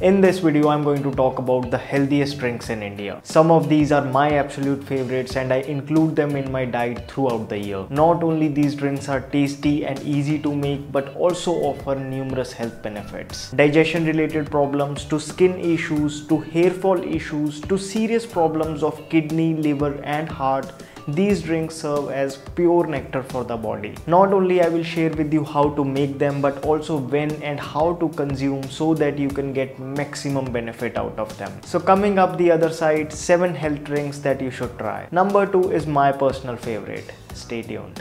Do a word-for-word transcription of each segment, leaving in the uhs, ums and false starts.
In this video, I'm going to talk about the healthiest drinks in India. Some of these are my absolute favorites and I include them in my diet throughout the year. Not only these drinks are tasty and easy to make, but also offer numerous health benefits. Digestion related problems to skin issues to hair fall issues to serious problems of kidney, liver and heart. These drinks serve as pure nectar for the body. Not only I will share with you how to make them, but also when and how to consume so that you can get maximum benefit out of them. So coming up the other side, seven health drinks that you should try. Number two is my personal favorite. Stay tuned.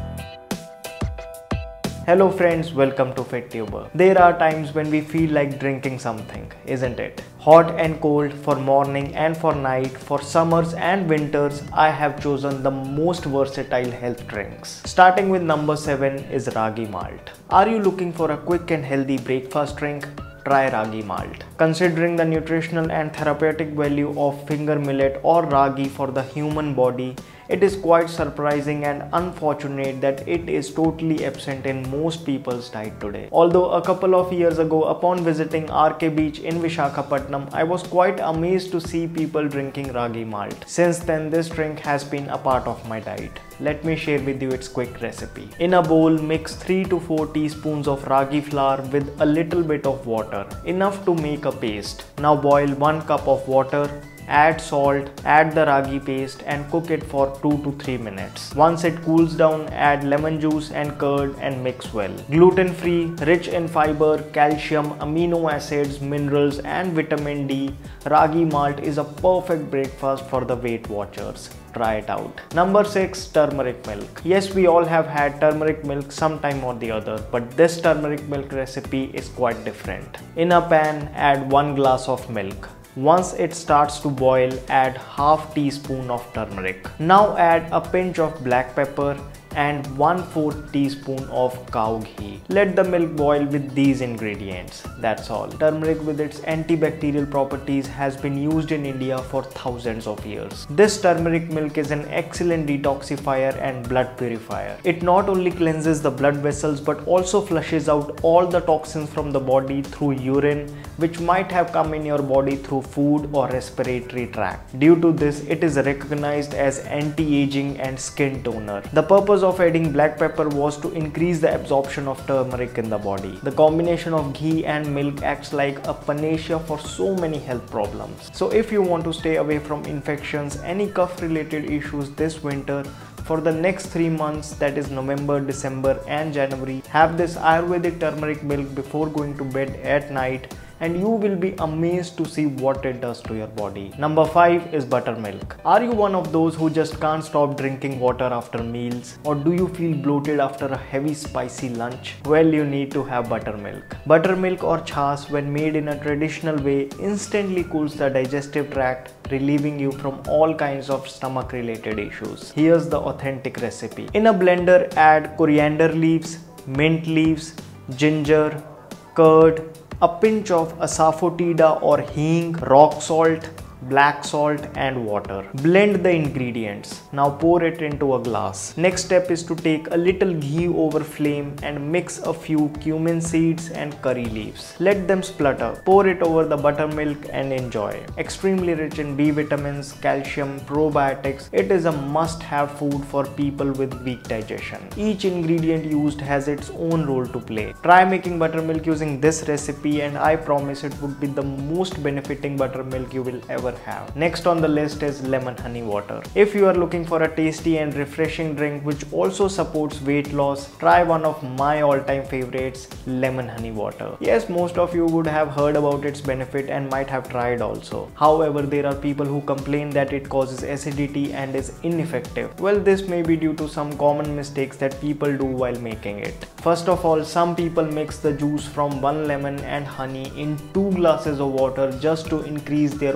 Hello friends, welcome to FitTuber. There are times when we feel like drinking something, isn't it? Hot and cold, for morning and for night, for summers and winters, I have chosen the most versatile health drinks. Starting with number seven is Ragi Malt. Are you looking for a quick and healthy breakfast drink? Try Ragi Malt. Considering the nutritional and therapeutic value of finger millet or ragi for the human body, it is quite surprising and unfortunate that it is totally absent in most people's diet today. Although a couple of years ago, upon visiting R K Beach in Visakhapatnam, I was quite amazed to see people drinking Ragi Malt. Since then, this drink has been a part of my diet. Let me share with you its quick recipe. In a bowl, mix three to four teaspoons of ragi flour with a little bit of water, enough to make a paste. Now boil one cup of water. Add salt, add the ragi paste and cook it for two to three minutes. Once it cools down, add lemon juice and curd and mix well. Gluten-free, rich in fiber, calcium, amino acids, minerals and vitamin D, Ragi Malt is a perfect breakfast for the Weight Watchers. Try it out. Number six, turmeric milk. Yes, we all have had turmeric milk sometime or the other, but this turmeric milk recipe is quite different. In a pan, add one glass of milk. Once it starts to boil, add half teaspoon of turmeric. Now add a pinch of black pepper and one fourth teaspoon of cow ghee. Let the milk boil with these ingredients. That's all. Turmeric with its antibacterial properties has been used in India for thousands of years. This turmeric milk is an excellent detoxifier and blood purifier. It not only cleanses the blood vessels but also flushes out all the toxins from the body through urine, which might have come in your body through food or respiratory tract. Due to this, it is recognized as anti-aging and skin toner. The purpose of adding black pepper was to increase the absorption of turmeric in the body. The combination of ghee and milk acts like a panacea for so many health problems. So if you want to stay away from infections, any cough related issues this winter, for the next three months, that is November, December and January, have this Ayurvedic turmeric milk before going to bed at night, and you will be amazed to see what it does to your body. Number five is buttermilk. Are you one of those who just can't stop drinking water after meals? Or do you feel bloated after a heavy spicy lunch? Well, you need to have buttermilk. Buttermilk or chas, when made in a traditional way, instantly cools the digestive tract, relieving you from all kinds of stomach related issues. Here's the authentic recipe. In a blender, add coriander leaves, mint leaves, ginger, curd, a pinch of asafoetida or hing, rock salt, black salt and water. Blend the ingredients. Now pour it into a glass. Next step is to take a little ghee over flame and mix a few cumin seeds and curry leaves. Let them splutter. Pour it over the buttermilk and enjoy. Extremely rich in B vitamins, calcium, probiotics. It is a must-have food for people with weak digestion. Each ingredient used has its own role to play. Try making buttermilk using this recipe and I promise it would be the most benefiting buttermilk you will ever have. Next on the list is lemon honey water. If you are looking for a tasty and refreshing drink which also supports weight loss, try one of my all-time favorites, lemon honey water. Yes, most of you would have heard about its benefit and might have tried also. However, there are people who complain that it causes acidity and is ineffective. Well, this may be due to some common mistakes that people do while making it. First of all, some people mix the juice from one lemon and honey in two glasses of water just to increase their overall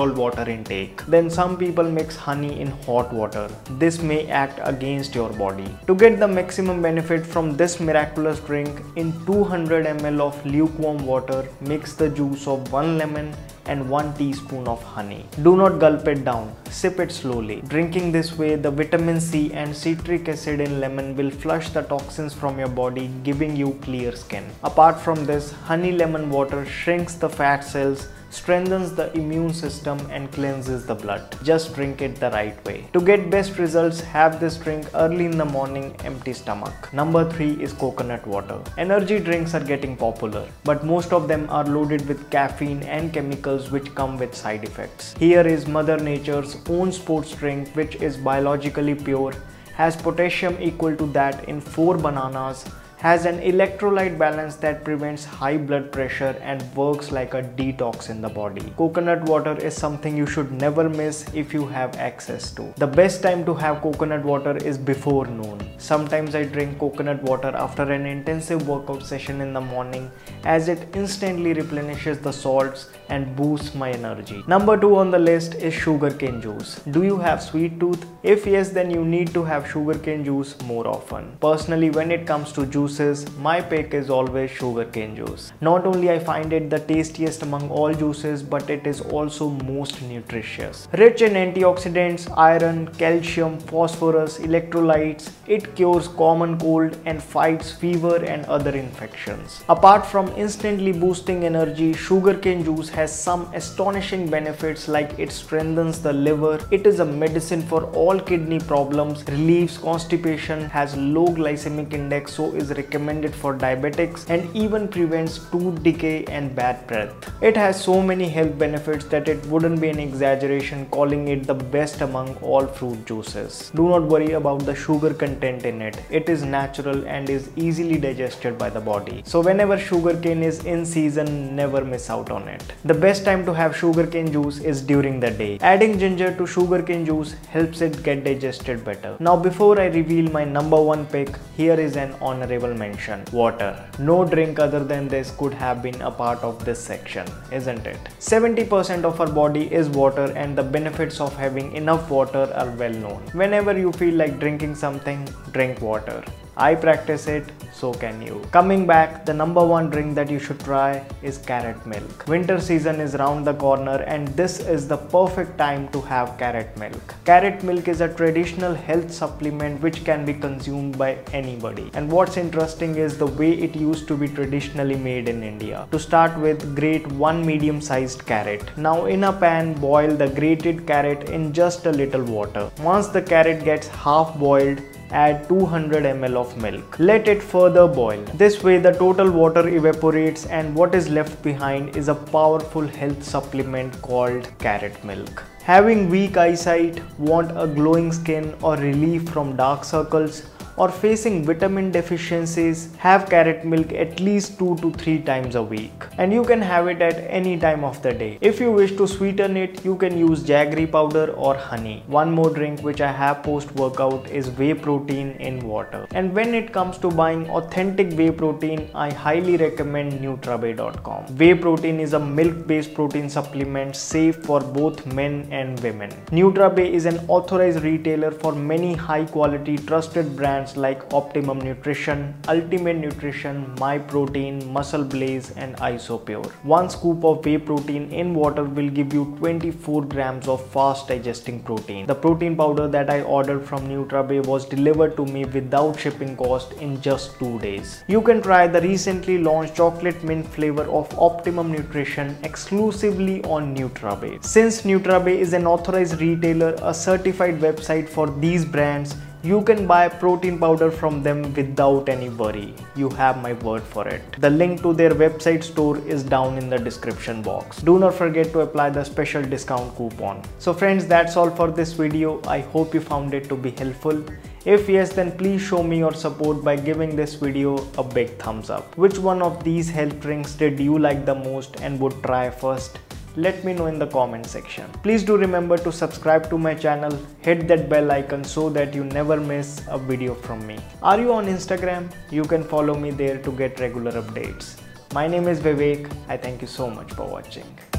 overall water intake. Then some people mix honey in hot water. This may act against your body. To get the maximum benefit from this miraculous drink, in two hundred milliliters of lukewarm water, mix the juice of one lemon and one teaspoon of honey. Do not gulp it down, sip it slowly. Drinking this way, the vitamin C and citric acid in lemon will flush the toxins from your body, giving you clear skin. Apart from this, honey lemon water shrinks the fat cells, strengthens the immune system and cleanses the blood. Just drink it the right way. To get best results, have this drink early in the morning, empty stomach. Number three is coconut water. Energy drinks are getting popular, but most of them are loaded with caffeine and chemicals which come with side effects. Here is Mother Nature's own sports drink, which is biologically pure, has potassium equal to that in four bananas, has an electrolyte balance that prevents high blood pressure and works like a detox in the body. Coconut water is something you should never miss if you have access to. The best time to have coconut water is before noon. Sometimes I drink coconut water after an intensive workout session in the morning, as it instantly replenishes the salts and boosts my energy. Number two on the list is sugarcane juice. Do you have sweet tooth? If yes, then you need to have sugarcane juice more often. Personally, when it comes to juice, my pick is always sugarcane juice. Not only I find it the tastiest among all juices, but it is also most nutritious. Rich in antioxidants, iron, calcium, phosphorus, electrolytes, it cures common cold and fights fever and other infections. Apart from instantly boosting energy, sugarcane juice has some astonishing benefits, like it strengthens the liver, it is a medicine for all kidney problems, relieves constipation, has low glycemic index, so is recommended for diabetics, and even prevents tooth decay and bad breath. It has so many health benefits that it wouldn't be an exaggeration calling it the best among all fruit juices. Do not worry about the sugar content in it. It is natural and is easily digested by the body. So whenever sugarcane is in season, never miss out on it. The best time to have sugarcane juice is during the day. Adding ginger to sugarcane juice helps it get digested better. Now before I reveal my number one pick, here is an honorable mention: water. No drink other than this could have been a part of this section, isn't it? seventy percent of our body is water, and the benefits of having enough water are well known. Whenever you feel like drinking something, drink water. I practice it, so can you. Coming back, the number one drink that you should try is carrot milk. Winter season is round the corner, and this is the perfect time to have carrot milk. Carrot milk is a traditional health supplement which can be consumed by anybody. And what's interesting is the way it used to be traditionally made in India. To start with, grate one medium-sized carrot. Now in a pan, boil the grated carrot in just a little water. Once the carrot gets half boiled, add two hundred milliliters of milk. Let it further boil. This way the total water evaporates, and what is left behind is a powerful health supplement called carrot milk. Having weak eyesight, want a glowing skin, or relief from dark circles, or facing vitamin deficiencies, have carrot milk at least two to three times a week. And you can have it at any time of the day. If you wish to sweeten it, you can use jaggery powder or honey. One more drink which I have post-workout is whey protein in water. And when it comes to buying authentic whey protein, I highly recommend Nutrabay dot com. Whey protein is a milk-based protein supplement safe for both men and women. Nutrabay is an authorized retailer for many high-quality trusted brands like Optimum Nutrition, Ultimate Nutrition, MyProtein, Muscle Blaze, and Isopure. One scoop of whey protein in water will give you twenty-four grams of fast digesting protein. The protein powder that I ordered from Nutrabay was delivered to me without shipping cost in just two days. You can try the recently launched chocolate mint flavor of Optimum Nutrition exclusively on Nutrabay. Since Nutrabay is an authorized retailer, a certified website for these brands, you can buy protein powder from them without any worry. You have my word for it. The link to their website store is down in the description box. Do not forget to apply the special discount coupon. So friends, that's all for this video. I hope you found it to be helpful. If yes, then please show me your support by giving this video a big thumbs up. Which one of these health drinks did you like the most and would try first? Let me know in the comment section. Please do remember to subscribe to my channel, hit that bell icon so that you never miss a video from me. Are you on Instagram? You can follow me there to get regular updates. My name is Vivek. I thank you so much for watching.